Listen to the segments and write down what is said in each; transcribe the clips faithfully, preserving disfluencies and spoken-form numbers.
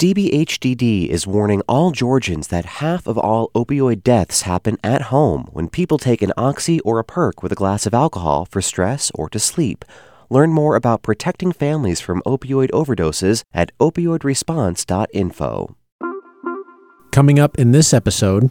D B H D D is warning all Georgians that half of all opioid deaths happen at home when people take an Oxy or a Perk with a glass of alcohol for stress or to sleep. Learn more about protecting families from opioid overdoses at opioid response dot info. Coming up in this episode,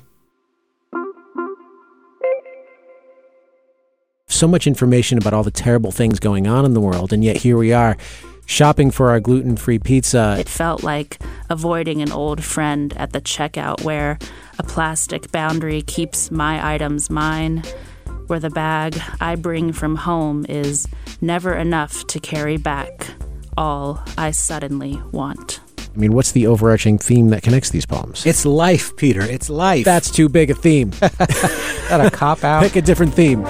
so much information about all the terrible things going on in the world, and yet here we are, shopping for our gluten-free pizza. It felt like avoiding an old friend at the checkout where a plastic boundary keeps my items mine, where the bag I bring from home is never enough to carry back all I suddenly want. I mean, what's the overarching theme that connects these poems? It's life, Peter. It's life. That's too big a theme. That a cop-out? Pick a different theme.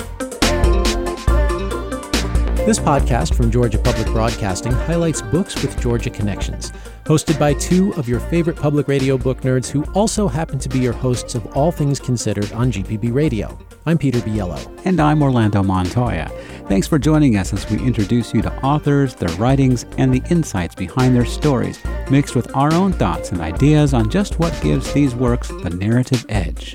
This podcast from Georgia Public Broadcasting highlights books with Georgia connections, hosted by two of your favorite public radio book nerds who also happen to be your hosts of All Things Considered on G P B Radio. I'm Peter Biello. And I'm Orlando Montoya. Thanks for joining us as we introduce you to authors, their writings, and the insights behind their stories, mixed with our own thoughts and ideas on just what gives these works the narrative edge.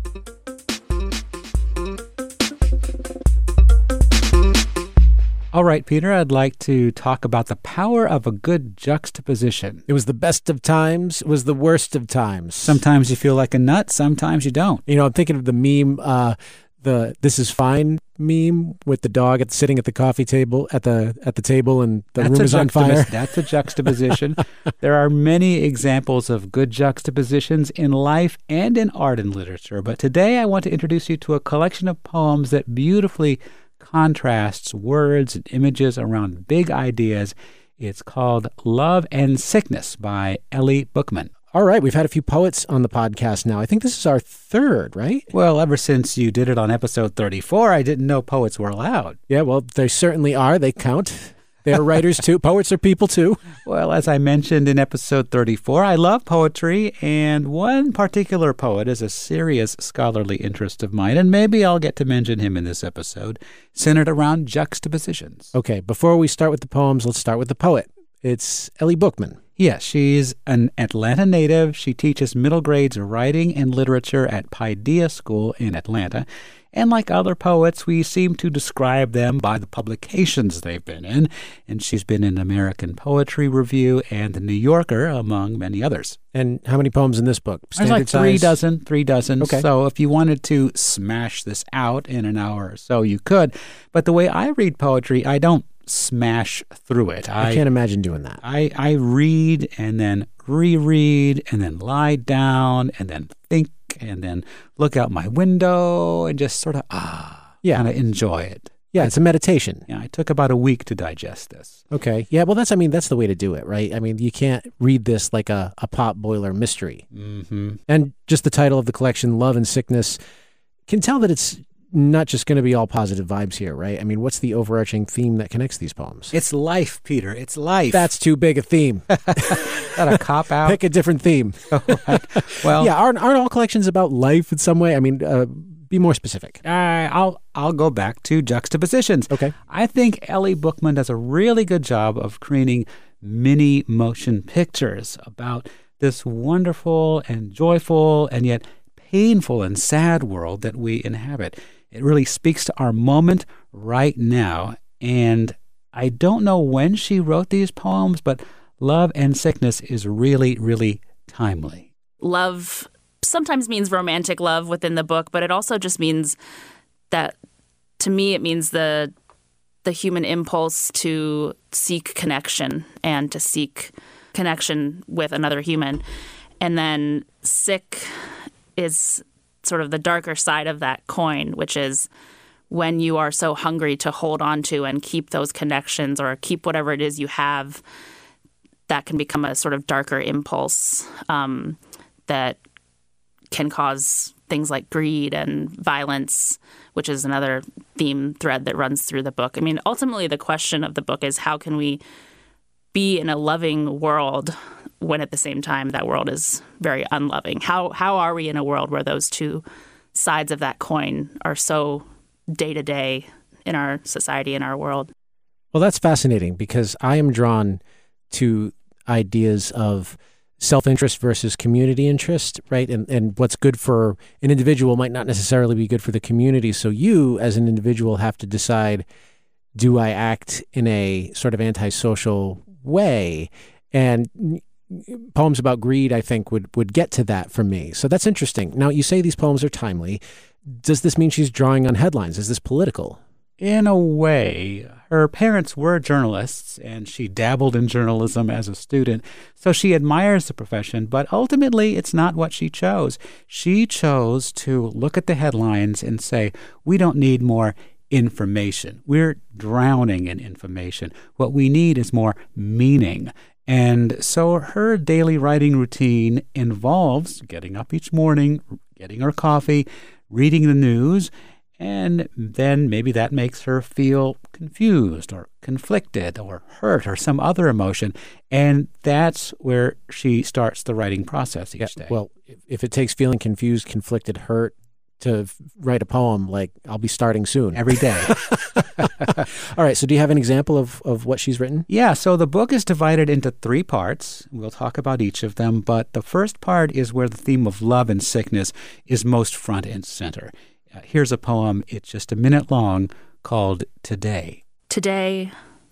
All right, Peter, I'd like to talk about the power of a good juxtaposition. It was the best of times, it was the worst of times. Sometimes you feel like a nut, sometimes you don't. You know, I'm thinking of the meme, uh, the "This is fine" meme with the dog at, sitting at the coffee table, at the at the table, and the That's room is on fire. That's a juxtaposition. There are many examples of good juxtapositions in life and in art and literature, but today I want to introduce you to a collection of poems that beautifully contrasts words and images around big ideas. It's called Love and Sickness by Ellie Bookman. All right, we've had a few poets on the podcast now. I think this is our third, right? Well, ever since you did it on episode thirty-four, I didn't know poets were allowed. Yeah, well, they certainly are. They count. They are writers too. Poets are people too. Well, as I mentioned in episode thirty-four, I love poetry, and one particular poet is a serious scholarly interest of mine, and maybe I'll get to mention him in this episode, centered around juxtapositions. Okay, before we start with the poems, let's start with the poet. It's Ellie Bookman. Yes, she's an Atlanta native. She teaches middle grades writing and literature at Paideia School in Atlanta. And like other poets, we seem to describe them by the publications they've been in. And she's been in American Poetry Review and The New Yorker, among many others. And how many poems in this book? There's like three size? dozen, three dozen. Okay. So if you wanted to smash this out in an hour or so, you could. But the way I read poetry, I don't smash through it. I, I can't imagine doing that. I, I read and then reread and then lie down and then think and then look out my window and just sort of, ah, yeah. kind of enjoy it. Yeah, it's a meditation. Yeah, it took about a week to digest this. Okay. Yeah, well, that's, I mean, that's the way to do it, right? I mean, you can't read this like a, a pot boiler mystery. Mm-hmm. And just the title of the collection, Love and Sickness, can tell that it's not just going to be all positive vibes here, right? I mean, what's the overarching theme that connects these poems? It's life, Peter. It's life. That's too big a theme. That a cop-out? Pick a different theme. Oh, right. Well, yeah, aren't, aren't all collections about life in some way? I mean, uh, be more specific. Uh, I'll I'll go back to juxtapositions. Okay. I think Ellie Bookman does a really good job of creating mini motion pictures about this wonderful and joyful and yet painful and sad world that we inhabit. It really speaks to our moment right now. And I don't know when she wrote these poems, but Love and Sickness is really, really timely. Love sometimes means romantic love within the book, but it also just means that, to me, it means the the human impulse to seek connection and to seek connection with another human. And then sick is sort of the darker side of that coin, which is when you are so hungry to hold on to and keep those connections or keep whatever it is you have, that can become a sort of darker impulse um, that can cause things like greed and violence, which is another theme thread that runs through the book. I mean, ultimately, the question of the book is how can we be in a loving world when at the same time that world is very unloving? How how are we in a world where those two sides of that coin are so day-to-day in our society, in our world? Well, that's fascinating because I am drawn to ideas of self-interest versus community interest, right? And and what's good for an individual might not necessarily be good for the community. So you, as an individual, have to decide, do I act in a sort of antisocial way? And poems about greed, I think, would, would get to that for me. So that's interesting. Now, you say these poems are timely. Does this mean she's drawing on headlines? Is this political? In a way. Her parents were journalists, and she dabbled in journalism as a student, so she admires the profession, but ultimately it's not what she chose. She chose to look at the headlines and say, we don't need more information. We're drowning in information. What we need is more meaning. And so her daily writing routine involves getting up each morning, getting her coffee, reading the news, and then maybe that makes her feel confused or conflicted or hurt or some other emotion. And that's where she starts the writing process each yeah, day. Well, if it takes feeling confused, conflicted, hurt to write a poem, like, I'll be starting soon. Every day. All right. So do you have an example of, of what she's written? Yeah. So the book is divided into three parts. We'll talk about each of them. But the first part is where the theme of love and sickness is most front and center. Uh, here's a poem. It's just a minute long called Today. Today,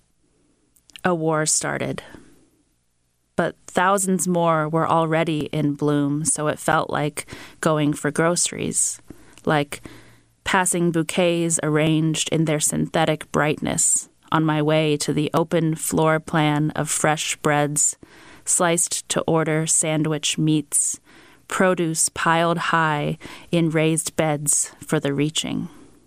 a war started. But thousands more were already in bloom, so it felt like going for groceries, like passing bouquets arranged in their synthetic brightness on my way to the open floor plan of fresh breads, sliced to order sandwich meats, produce piled high in raised beds for the reaching.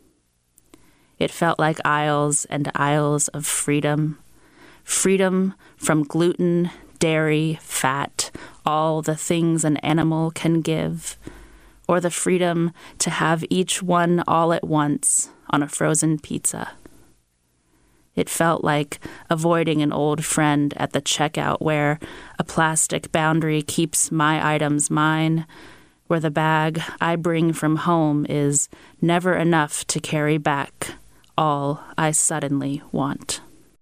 It felt like aisles and aisles of freedom, freedom from gluten, dairy, fat, all the things an animal can give, or the freedom to have each one all at once on a frozen pizza. It felt like avoiding an old friend at the checkout where a plastic boundary keeps my items mine, where the bag I bring from home is never enough to carry back all I suddenly want.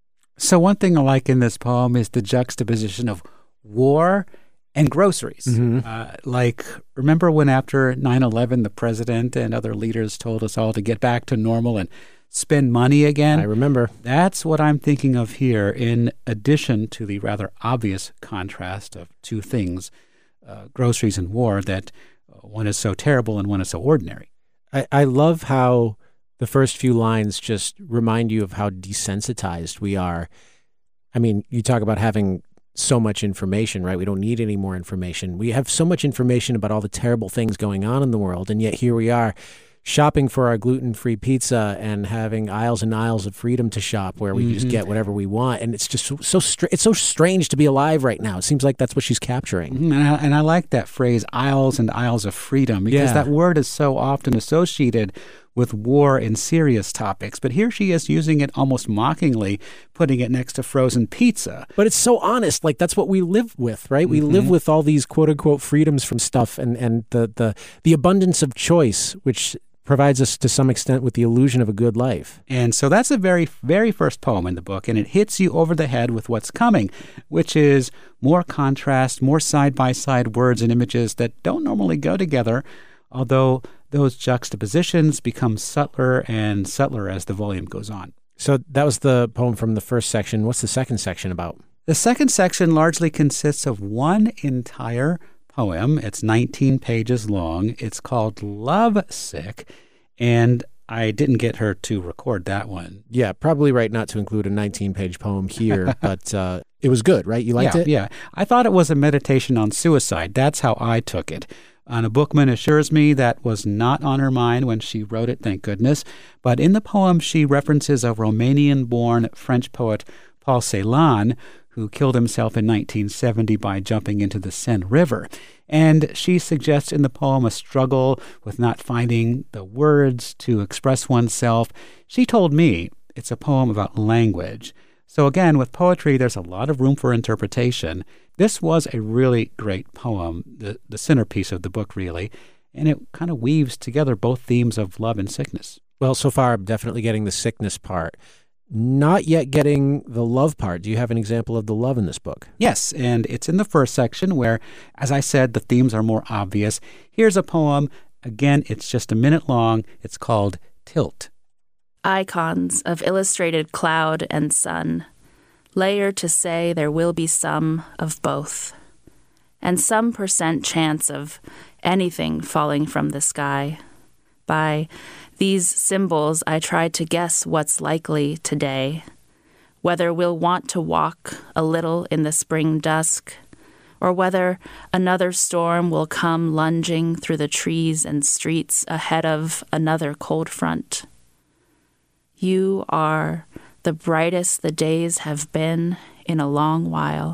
So one thing I like in this poem is the juxtaposition of war and groceries. Mm-hmm. Uh, like, remember when after nine eleven, the president and other leaders told us all to get back to normal and spend money again? I remember. That's what I'm thinking of here, in addition to the rather obvious contrast of two things, uh, groceries and war, that one is so terrible and one is so ordinary. I, I love how the first few lines just remind you of how desensitized we are. I mean, you talk about having so much information, right? We don't need any more information. We have so much information about all the terrible things going on in the world, and yet here we are shopping for our gluten-free pizza and having aisles and aisles of freedom to shop where we mm-hmm. just get whatever we want. And it's just so, so str- it's so strange to be alive right now. It seems like that's what she's capturing. Mm-hmm. And, I, and I like that phrase, aisles and aisles of freedom, because yeah. that word is so often associated with war and serious topics. But here she is using it almost mockingly, putting it next to frozen pizza. But it's so honest. Like, that's what we live with, right? We mm-hmm. live with all these quote-unquote freedoms from stuff and, and the, the, the abundance of choice, which provides us to some extent with the illusion of a good life. And so that's the very, very first poem in the book, and it hits you over the head with what's coming, which is more contrast, more side-by-side words and images that don't normally go together, although those juxtapositions become subtler and subtler as the volume goes on. So that was the poem from the first section. What's the second section about? The second section largely consists of one entire poem. It's nineteen pages long. It's called Love Sick, and I didn't get her to record that one. Yeah, probably right not to include a nineteen-page poem here, but uh, it was good, right? You liked yeah, it? Yeah, I thought it was a meditation on suicide. That's how I took it. Anna Bookman assures me that was not on her mind when she wrote it, thank goodness. But in the poem, she references a Romanian-born French poet, Paul Celan, who killed himself in nineteen seventy by jumping into the Seine River. And she suggests in the poem a struggle with not finding the words to express oneself. She told me it's a poem about language. So again, with poetry, there's a lot of room for interpretation. This was a really great poem, the, the centerpiece of the book, really, and it kind of weaves together both themes of love and sickness. Well, so far, I'm definitely getting the sickness part. not yet getting the love part. Do you have an example of the love in this book? Yes, and it's in the first section where, as I said, the themes are more obvious. Here's a poem. Again, it's just a minute long. It's called Tilt. Icons of illustrated cloud and sun, layer to say there will be some of both, and some percent chance of anything falling from the sky. By these symbols, I try to guess what's likely today, whether we'll want to walk a little in the spring dusk, or whether another storm will come lunging through the trees and streets ahead of another cold front. You are the brightest the days have been in a long while.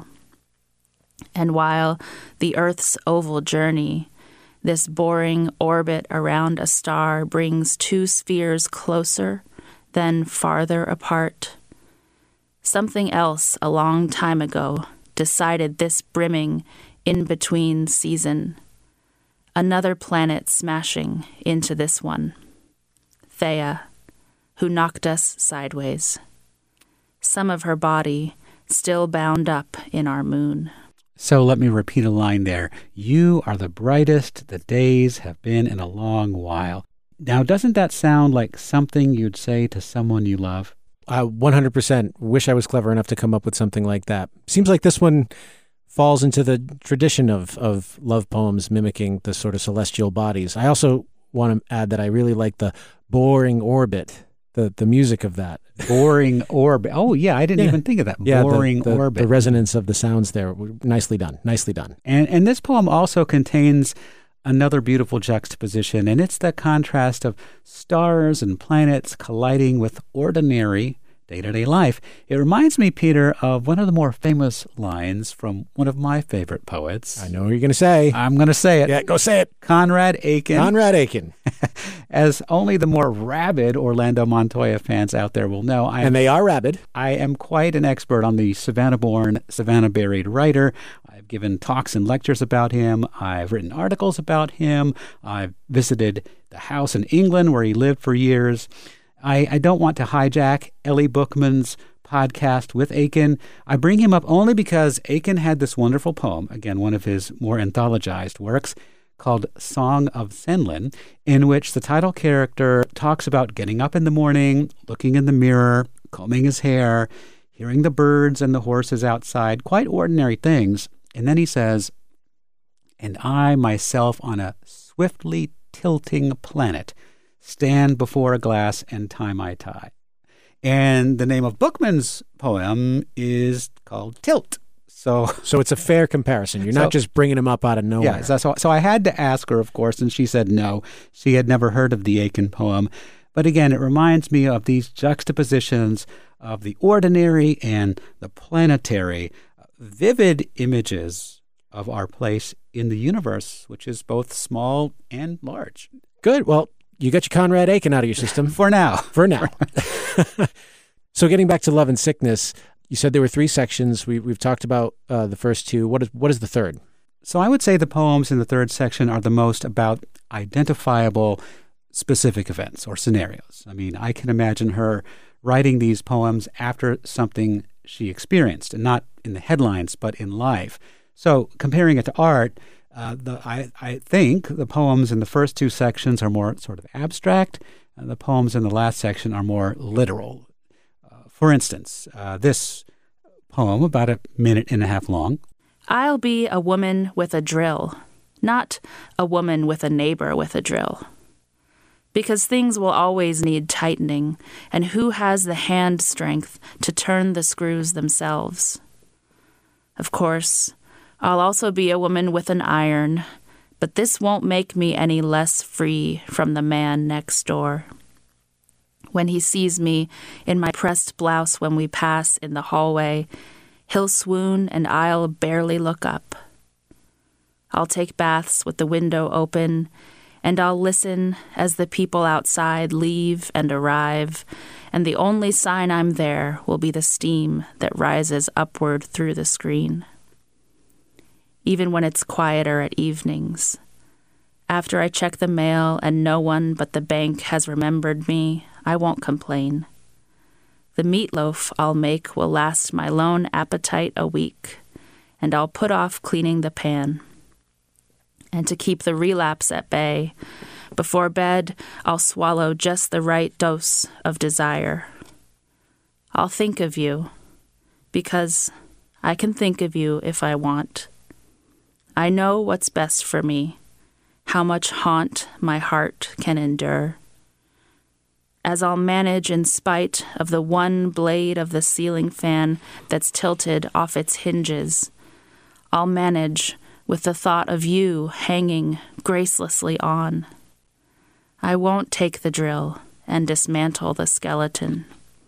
And while the Earth's oval journey, this boring orbit around a star, brings two spheres closer, then farther apart, something else a long time ago decided this brimming in-between season, another planet smashing into this one. Theia, who knocked us sideways, some of her body still bound up in our moon. So let me repeat a line there. You are the brightest the days have been in a long while. Now, doesn't that sound like something you'd say to someone you love? I one hundred percent wish I was clever enough to come up with something like that. Seems like this one falls into the tradition of, of love poems mimicking the sort of celestial bodies. I also want to add that I really like the boring orbit. The, the music of that. Boring orbit. Oh, yeah, I didn't yeah. even think of that. Yeah, Boring the, the, orbit. The resonance of the sounds there. Nicely done. Nicely done. And, and this poem also contains another beautiful juxtaposition, and it's the contrast of stars and planets colliding with ordinary day-to-day life. It reminds me, Peter, of one of the more famous lines from one of my favorite poets. I know what you're going to say. I'm going to say it. Yeah, go say it. Conrad Aiken. Conrad Aiken. As only the more rabid Orlando Montoya fans out there will know. I am, and they are rabid. I am quite an expert on the Savannah-born, Savannah-buried writer. I've given talks and lectures about him. I've written articles about him. I've visited the house in England where he lived for years. I, I don't want to hijack Ellie Bookman's podcast with Aiken. I bring him up only because Aiken had this wonderful poem, again, one of his more anthologized works, called Song of Senlin, in which the title character talks about getting up in the morning, looking in the mirror, combing his hair, hearing the birds and the horses outside, quite ordinary things. And then he says, "And I myself on a swiftly tilting planet stand before a glass and tie my tie." And the name of Bookman's poem is called Tilt. So so it's a fair comparison. You're so, not just bringing him up out of nowhere. Yeah, so, so I had to ask her, of course, and she said no. She had never heard of the Aiken poem. But again, it reminds me of these juxtapositions of the ordinary and the planetary, vivid images of our place in the universe, which is both small and large. Good. Well, you got your Conrad Aiken out of your system. For now. For now. So getting back to Love and Sickness, you said there were three sections. We, we've talked about uh, the first two. What is what is the third? So I would say the poems in the third section are the most about identifiable specific events or scenarios. I mean, I can imagine her writing these poems after something she experienced, and not in the headlines, but in life. So comparing it to art, Uh, the, I, I think the poems in the first two sections are more sort of abstract, and the poems in the last section are more literal. Uh, for instance, uh, this poem, about a minute and a half long. I'll be a woman with a drill, not a woman with a neighbor with a drill. Because things will always need tightening, and who has the hand strength to turn the screws themselves? Of course, I'll also be a woman with an iron, but this won't make me any less free from the man next door. When he sees me in my pressed blouse when we pass in the hallway, he'll swoon and I'll barely look up. I'll take baths with the window open, and I'll listen as the people outside leave and arrive, and the only sign I'm there will be the steam that rises upward through the screen. Even when it's quieter at evenings. After I check the mail and no one but the bank has remembered me, I won't complain. The meatloaf I'll make will last my lone appetite a week, and I'll put off cleaning the pan. And to keep the relapse at bay, before bed I'll swallow just the right dose of desire. I'll think of you, because I can think of you if I want. I know what's best for me, how much haunt my heart can endure. As I'll manage in spite of the one blade of the ceiling fan that's tilted off its hinges, I'll manage with the thought of you hanging gracelessly on. I won't take the drill and dismantle the skeleton.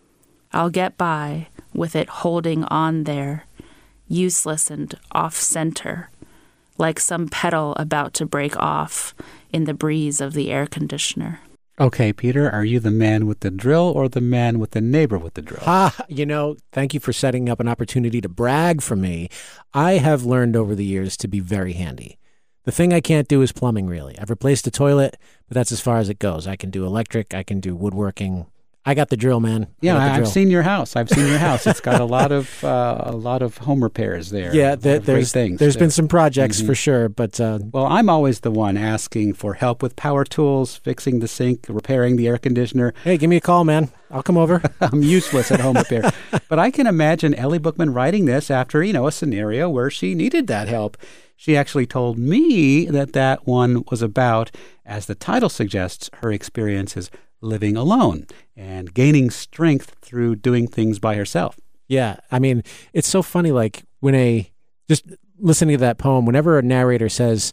I'll get by with it holding on there, useless and off-center, like some petal about to break off in the breeze of the air conditioner. Okay, Peter, are you the man with the drill or the man with the neighbor with the drill? Ah, you know, thank you for setting up an opportunity to brag for me. I have learned over the years to be very handy. The thing I can't do is plumbing, really. I've replaced a toilet, but that's as far as it goes. I can do electric, I can do woodworking. I got the drill, man. Yeah, I I've seen your house. I've seen your house. It's got a lot of uh, a lot of home repairs there. Yeah, there, there's things. There's there. been some projects mm-hmm. for sure, but uh, well, I'm always the one asking for help with power tools, fixing the sink, repairing the air conditioner. Hey, give me a call, man. I'll come over. I'm useless at home repair, but I can imagine Ellie Bookman writing this after you know a scenario where she needed that help. She actually told me that that one was about, as the title suggests, her experiences living alone and gaining strength through doing things by herself. Yeah. I mean, it's so funny, like when a, just listening to that poem, whenever a narrator says,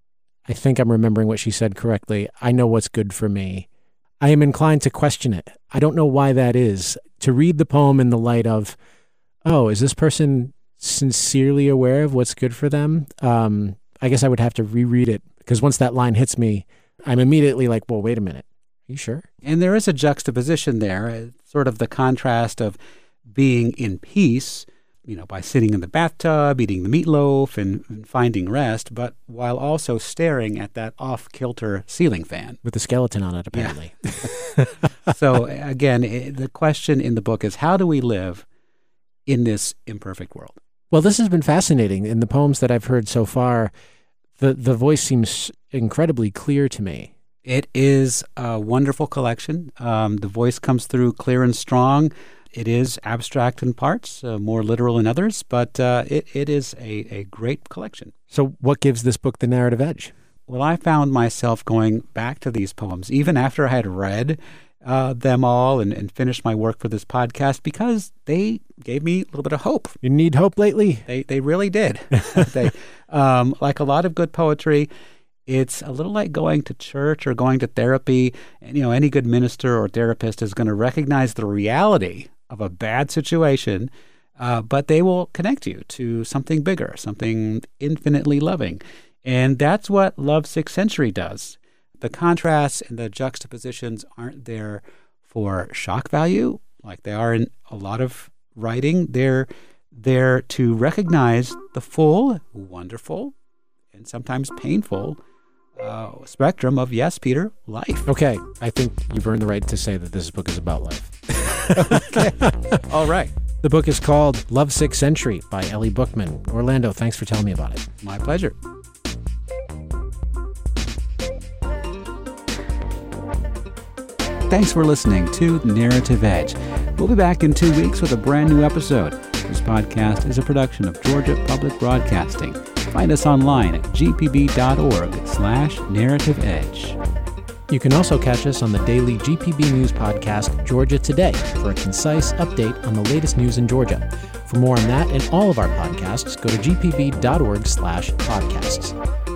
I think I'm remembering what she said correctly, I know what's good for me, I am inclined to question it. I don't know why that is. To read the poem in the light of, oh, is this person sincerely aware of what's good for them? Um, I guess I would have to reread it, because once that line hits me, I'm immediately like, well, wait a minute. Are you sure? And there is a juxtaposition there, sort of the contrast of being in peace, you know, by sitting in the bathtub, eating the meatloaf, and, and finding rest, but while also staring at that off-kilter ceiling fan. With the skeleton on it, apparently. Yeah. So, again, it, the question in the book is, how do we live in this imperfect world? Well, this has been fascinating. In the poems that I've heard so far, the, the voice seems incredibly clear to me. It is a wonderful collection. Um, the voice comes through clear and strong. It is abstract in parts, uh, more literal in others, but uh, it, it is a, a great collection. So what gives this book the narrative edge? Well, I found myself going back to these poems, even after I had read uh, them all and, and finished my work for this podcast, because they gave me a little bit of hope. You need hope lately? They, they really did. they, um, like a lot of good poetry, it's a little like going to church or going to therapy. And, you know, any good minister or therapist is going to recognize the reality of a bad situation, uh, but they will connect you to something bigger, something infinitely loving. And that's what Lovesick Century does. The contrasts and the juxtapositions aren't there for shock value, like they are in a lot of writing. They're there to recognize the full, wonderful, and sometimes painful Uh, spectrum of, yes, Peter, life. Okay. I think you've earned the right to say that this book is about life. Okay. All right. The book is called Lovesick Century by Ellie Bookman. Orlando, thanks for telling me about it. My pleasure. Thanks for listening to Narrative Edge. We'll be back in two weeks with a brand new episode. This podcast is a production of Georgia Public Broadcasting. Find us online at gpb.org slash narrative edge. You can also catch us on the daily G P B News podcast, Georgia Today, for a concise update on the latest news in Georgia. For more on that and all of our podcasts, go to gpb.org slash podcasts.